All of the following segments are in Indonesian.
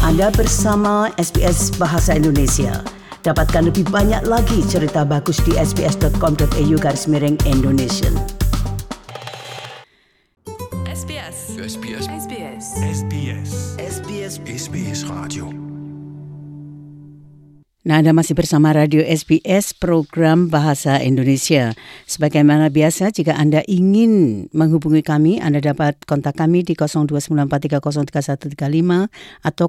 Anda bersama SBS Bahasa Indonesia. Dapatkan lebih banyak lagi cerita bagus di sbs.com.au/Indonesian. SBS. SBS. SBS. SBS. SBS. SBS Radio. Nah, Anda masih bersama Radio SBS program Bahasa Indonesia. Sebagaimana biasa, jika Anda ingin menghubungi kami, Anda dapat kontak kami di 0294303135 atau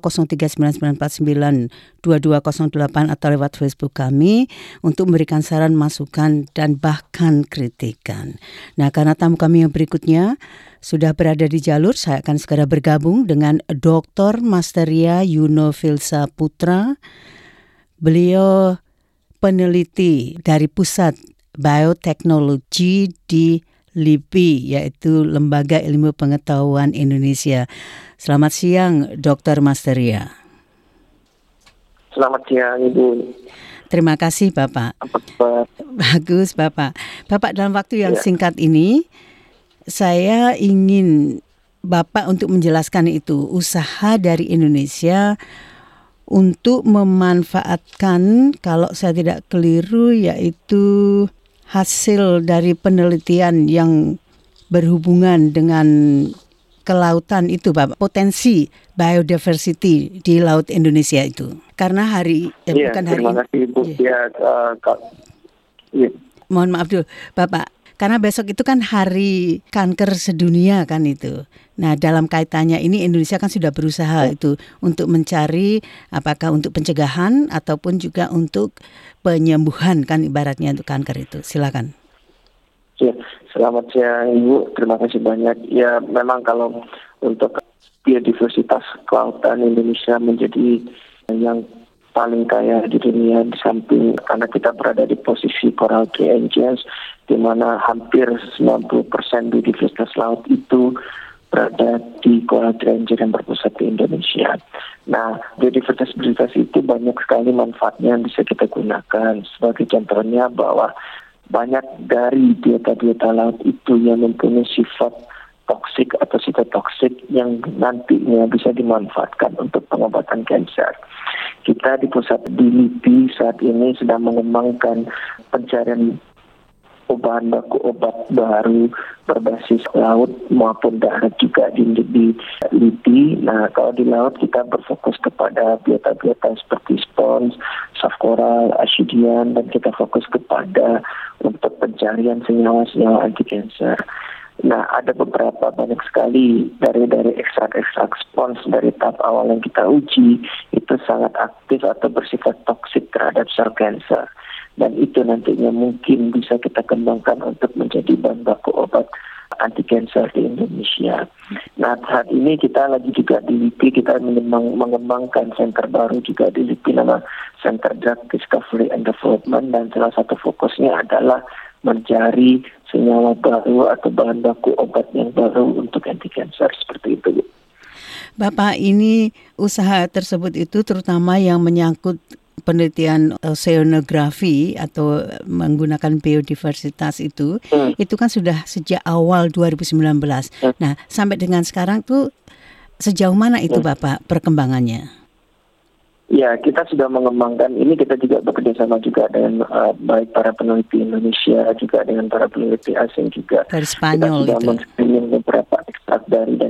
0399492208 atau lewat Facebook kami untuk memberikan saran, masukan, dan bahkan kritikan. Nah, karena tamu kami yang berikutnya sudah berada di jalur, saya akan segera bergabung dengan Dr. Masteria Yunofilsa Putra. Beliau peneliti dari Pusat Bioteknologi di LIPI, yaitu Lembaga Ilmu Pengetahuan Indonesia. Selamat siang, Dr. Masteria. Selamat siang, Ibu. Terima kasih, Bapak. Apa kabar? Bagus, Bapak. Bapak, dalam waktu yang singkat ini, saya ingin Bapak untuk menjelaskan itu, usaha dari Indonesia untuk memanfaatkan, kalau saya tidak keliru, yaitu hasil dari penelitian yang berhubungan dengan kelautan itu, Bapak, potensi biodiversity di laut Indonesia itu. Karena bukan hari terima kasih, Bu. Mohon maaf dulu, Bapak. Karena besok itu kan hari kanker sedunia kan itu. Nah, dalam kaitannya ini Indonesia kan sudah berusaha itu untuk mencari apakah untuk pencegahan ataupun juga untuk penyembuhan kan ibaratnya untuk kanker itu. Silakan. Ya, selamat siang, Ibu. Terima kasih banyak. Ya, memang kalau untuk biodiversitas kelautan Indonesia menjadi yang paling kaya di dunia, di samping karena kita berada di posisi Coral Triangles, di mana hampir 90% biodiversitas laut itu berada di Coral Triangle yang berpusat di Indonesia. Nah, biodiversitas itu banyak sekali manfaatnya yang bisa kita gunakan. Sebagai contohnya bahwa banyak dari biota-biota laut itu yang mempunyai sifat toksik atau sitotoksik yang nantinya bisa dimanfaatkan untuk pengobatan kanker. Kita di pusat di LIPI saat ini sedang mengembangkan pencarian bahan baku obat baru berbasis laut maupun darat juga di LIPI. Nah, kalau di laut kita berfokus kepada biota-biota seperti spons, soft coral, ascidian, dan kita fokus kepada untuk pencarian senyawa-senyawa anti kanker. Nah, ada banyak sekali dari ekstrak-ekstrak spons dari tahap awal yang kita uji itu sangat aktif atau bersifat toksik terhadap sel kanker, dan itu nantinya mungkin bisa kita kembangkan untuk menjadi bahan baku obat anti kanker di Indonesia. Nah, saat ini kita lagi juga di LIPI kita mengembangkan center baru juga di LIPI, nama Center Drug Discovery and Development, dan salah satu fokusnya adalah mencari senyawa baru atau bahan baku obat yang baru untuk anti kanker seperti itu. Bapak, ini usaha tersebut itu terutama yang menyangkut penelitian oceanografi atau menggunakan biodiversitas itu kan sudah sejak awal 2019. Nah, sampai dengan sekarang tuh sejauh mana itu Bapak perkembangannya? Ya, kita sudah mengembangkan ini, kita juga bekerja sama juga dengan baik para peneliti Indonesia juga dengan para peneliti asing juga. Dari Spanyol kita sudah men-screening beberapa ekstrak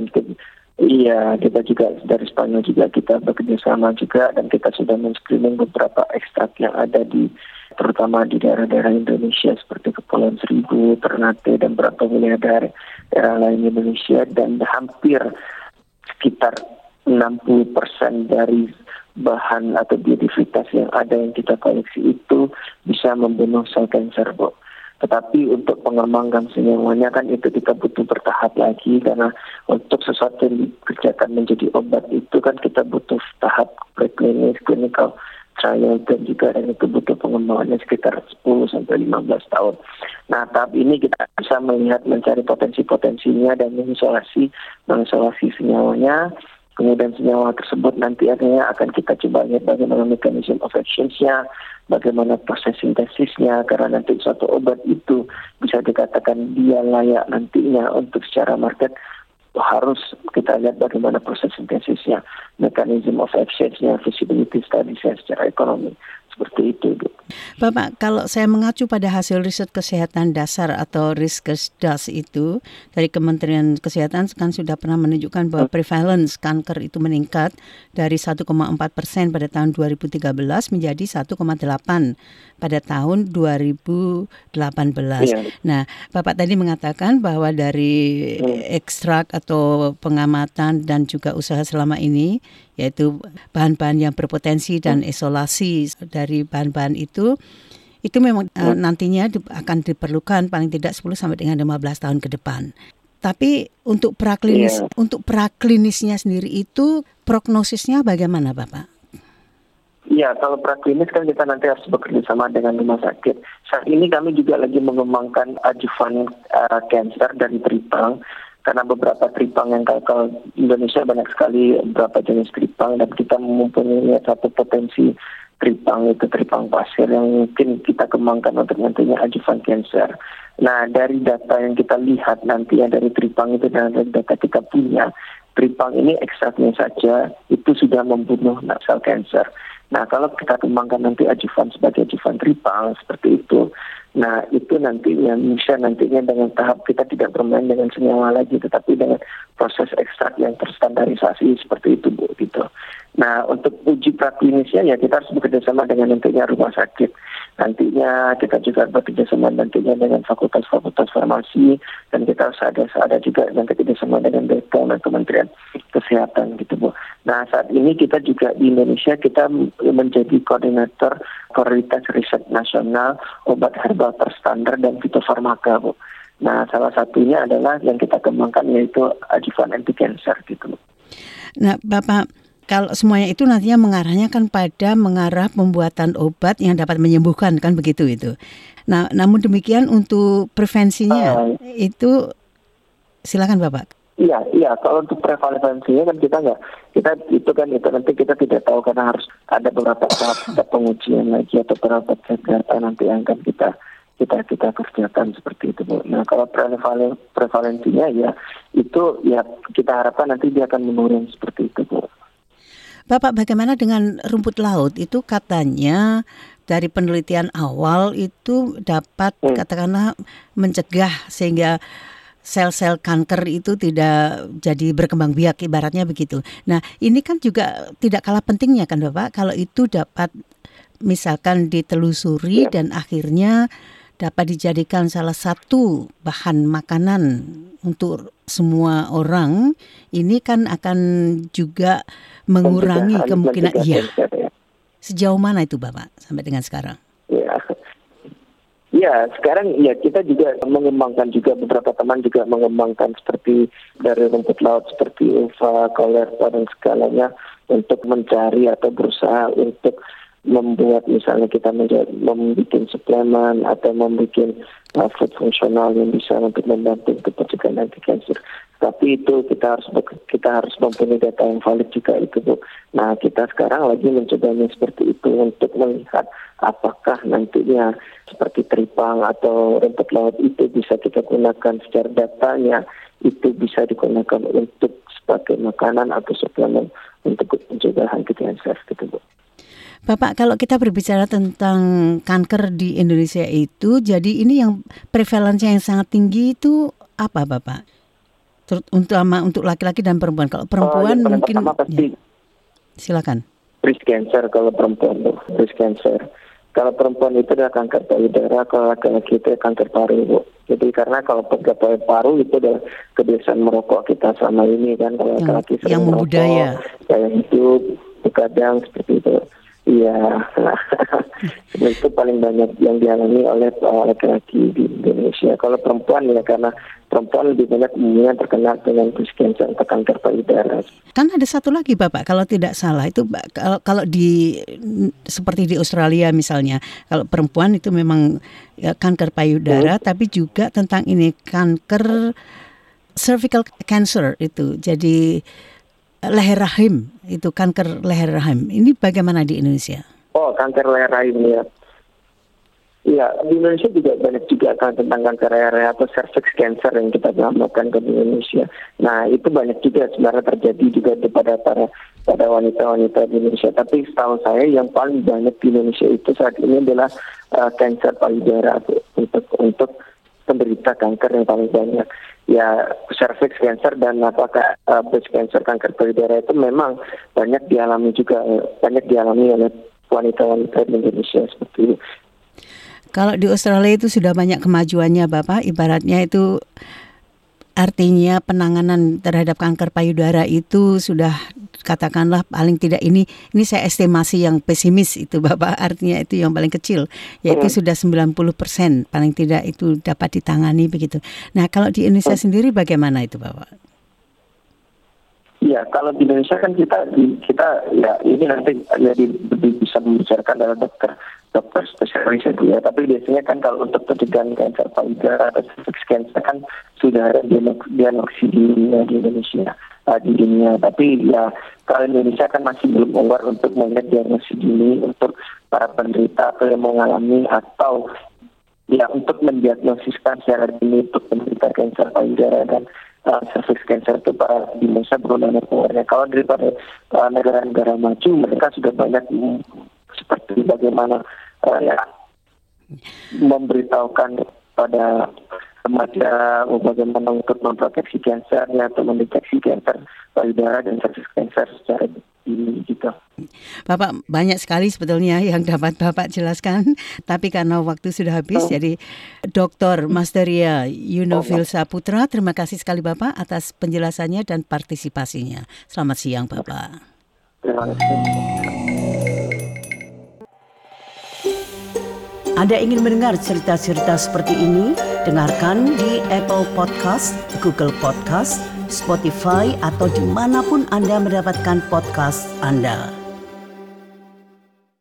kita juga dari Spanyol juga kita bekerja sama juga, dan kita sudah men-screening beberapa ekstrak yang ada terutama di daerah-daerah Indonesia seperti Kepulauan Seribu, Ternate, dan beberapa wilayah daerah lain Indonesia, dan hampir sekitar 60% dari bahan atau biodiversitas yang ada yang kita koleksi itu bisa membunuh sel kanker, Bu. Tetapi untuk pengembangan senyawanya kan itu kita butuh bertahap lagi, karena untuk sesuatu yang dikerjakan menjadi obat itu kan kita butuh tahap preklinis, clinical trial, dan juga dan itu butuh pengembangannya sekitar 10-15 tahun. Nah, tahap ini kita bisa melihat mencari potensi-potensinya dan mengisolasi senyawanya. Kemudian senyawa tersebut nanti akan kita coba lihat bagaimana mechanism of actions-nya, bagaimana proses sintesisnya, karena nanti suatu obat itu bisa dikatakan dia layak nantinya untuk secara market harus kita lihat bagaimana proses sintesisnya, mechanism of actions-nya, feasibility studies-nya secara ekonomi. Seperti itu, Bu. Bapak, kalau saya mengacu pada hasil riset kesehatan dasar atau Riskesdas itu dari Kementerian Kesehatan kan sudah pernah menunjukkan bahwa prevalence kanker itu meningkat dari 1,4% pada tahun 2013 menjadi 1,8% pada tahun 2018. Iya. Nah, Bapak tadi mengatakan bahwa dari ekstrak atau pengamatan dan juga usaha selama ini, yaitu bahan-bahan yang berpotensi dan isolasi dari bahan-bahan itu memang nantinya akan diperlukan paling tidak 10 sampai dengan 15 tahun ke depan. Tapi untuk praklinisnya sendiri itu prognosisnya bagaimana, Bapak? Iya, kalau praklinis kan kita nanti harus bekerja sama dengan rumah sakit. Saat ini kami juga lagi mengembangkan adjuvan cancer dari tripang. Karena beberapa tripang yang kalau Indonesia banyak sekali beberapa jenis tripang, dan kita mempunyai satu potensi tripang, itu tripang pasir yang mungkin kita kembangkan untuk nantinya adjuvan cancer. Nah, dari data yang kita lihat nanti dari tripang itu, dan dari data kita punya, tripang ini ekstraknya saja itu sudah membunuh sel cancer. Nah, kalau kita kembangkan nanti adjuvan sebagai adjuvan tripang seperti itu, nah itu nantinya bisa dengan tahap kita tidak bermain dengan senyawa lagi, tetapi dengan proses ekstrak yang terstandarisasi seperti itu, Bu, gitu. Nah, untuk uji praklinisnya ya kita harus bekerja sama dengan nantinya rumah sakit. Nantinya kita juga bekerja sama nantinya dengan fakultas-fakultas farmasi, dan kita harus ada juga nanti bekerja sama dengan BPOM dan Kementerian Kesehatan, gitu, Bu. Nah, saat ini kita juga di Indonesia kita menjadi koordinator Kualitas Riset Nasional Obat Herbal Terstandar dan Fitofarmaka, Bu. Nah, salah satunya adalah yang kita kembangkan yaitu adjuvan anti-cancer, gitu, Bu. Nah, Bapak, kalau semuanya itu nantinya mengarahnya kan pada mengarah pembuatan obat yang dapat menyembuhkan, kan begitu itu. Nah, namun demikian untuk prevensinya itu silakan, Bapak. Iya. Kalau untuk prevalensinya kan kita nanti kita tidak tahu, karena harus ada beberapa tahap pengujian lagi atau beberapa data nanti yang akan kita kerjakan seperti itu, Bu. Nah, kalau prevalensinya ya itu ya kita harapkan nanti dia akan menurun seperti itu, Bu. Bapak, bagaimana dengan rumput laut? Itu katanya dari penelitian awal itu dapat katakanlah mencegah sehingga sel-sel kanker itu tidak jadi berkembang biak, ibaratnya begitu. Nah, ini kan juga tidak kalah pentingnya kan, Bapak, kalau itu dapat misalkan ditelusuri dan akhirnya dapat dijadikan salah satu bahan makanan untuk semua orang, ini kan akan juga mengurangi kemungkinan. Iya. Sejauh mana itu, Bapak, sampai dengan sekarang? Ya, sekarang ya kita juga mengembangkan, juga beberapa teman juga mengembangkan seperti dari rumput laut seperti uva, kolerpa dan segalanya untuk mencari atau berusaha untuk membuat misalnya kita membuat suplemen atau membuat food fungsional yang bisa untuk membantu untuk pencegahan anti-cancer. Tapi itu kita harus mempunyai data yang valid juga itu, Bu. Nah, kita sekarang lagi mencobanya seperti itu untuk melihat apakah nantinya seperti tripang atau rumput laut itu bisa kita gunakan secara datanya, itu bisa digunakan untuk sebagai makanan atau suplemen untuk pencegahan anti-cancer gitu, Bu. Bapak, kalau kita berbicara tentang kanker di Indonesia itu, jadi ini yang prevalensinya yang sangat tinggi itu apa, Bapak? Untuk laki-laki dan perempuan. Kalau perempuan mungkin pasti silakan. Breast cancer kalau perempuan, breast cancer. Kalau perempuan itu adalah kanker payudara, kalau laki-laki itu kanker paru, Bu. Jadi karena kalau kanker paru itu adalah kebiasaan merokok kita selama ini kan, kalau laki-laki sering merokok, gaya hidup, kadang seperti itu. Iya, itu paling banyak yang dialami oleh laki-laki di Indonesia. Kalau perempuan ya karena perempuan lebih banyak umumnya terkena dengan breast cancer atau kanker payudara. Kan ada satu lagi, Bapak, kalau tidak salah itu kalau di seperti di Australia misalnya, kalau perempuan itu memang kanker payudara, tapi juga tentang ini kanker cervical cancer itu. Jadi leher rahim, itu kanker leher rahim. Ini bagaimana di Indonesia? Oh, kanker leher rahim ya. Ya, di Indonesia juga banyak juga tentang kanker area atau cervix cancer yang kita lakukan di Indonesia. Nah, itu banyak juga sebenarnya terjadi juga pada wanita-wanita di Indonesia. Tapi setahu saya yang paling banyak di Indonesia itu saat ini adalah kanker payudara untuk penderita kanker yang paling banyak. Ya, cervix cancer dan apakah breast cancer, kanker payudara itu memang banyak dialami oleh wanita-wanita di Indonesia seperti itu. Kalau di Australia itu sudah banyak kemajuannya Bapak, ibaratnya itu artinya penanganan terhadap kanker payudara itu sudah katakanlah paling tidak ini saya estimasi yang pesimis itu Bapak, artinya itu yang paling kecil, yaitu sudah 90% paling tidak itu dapat ditangani begitu. Nah, kalau di Indonesia sendiri bagaimana itu Bapak? Ya, kalau di Indonesia kan kita ya ini nanti lebih bisa membicarakan adalah dokter spesialis itu ya. Tapi biasanya kan kalau untuk pencegahan kanker payudara atau cervix cancer kan sudah ada diagnosis di Indonesia di dunia. Tapi ya kalau Indonesia kan masih belum aware untuk melihat diagnosis dini untuk para penderita atau yang mengalami atau ya untuk mendiagnosiskan secara dini untuk penderita kanker payudara dan cervix cancer itu di Indonesia belum ada pengaruhnya. Kalau daripada negara-negara maju mereka sudah banyak seperti bagaimana memberitahukan pada remaja bagaimana untuk memproteksi kansernya atau mendeteksi kanker payudara dan cervix cancer secara dini gitu. Bapak, banyak sekali sebetulnya yang dapat Bapak jelaskan, tapi karena waktu sudah habis, jadi Dr. Masteria Yunofil Saputra, terima kasih sekali Bapak atas penjelasannya dan partisipasinya. Selamat siang Bapak. Terima kasih. Anda ingin mendengar cerita-cerita seperti ini? Dengarkan di Apple Podcast, Google Podcast, Spotify, atau dimanapun Anda mendapatkan podcast Anda.